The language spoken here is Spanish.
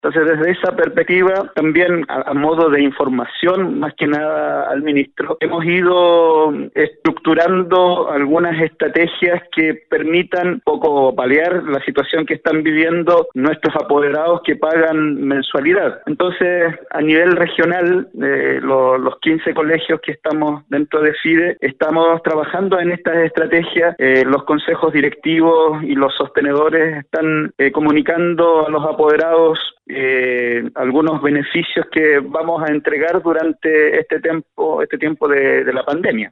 Entonces, desde esa perspectiva, también a modo de información, más que nada al ministro, hemos ido estructurando algunas estrategias que permitan un poco paliar la situación que están viviendo nuestros apoderados que pagan mensualidad. Entonces, a nivel regional, los 15 colegios que estamos dentro de FIDE, estamos trabajando en estas estrategias. Los consejos directivos y los sostenedores están comunicando a los apoderados algunos beneficios que vamos a entregar durante este tiempo de la pandemia.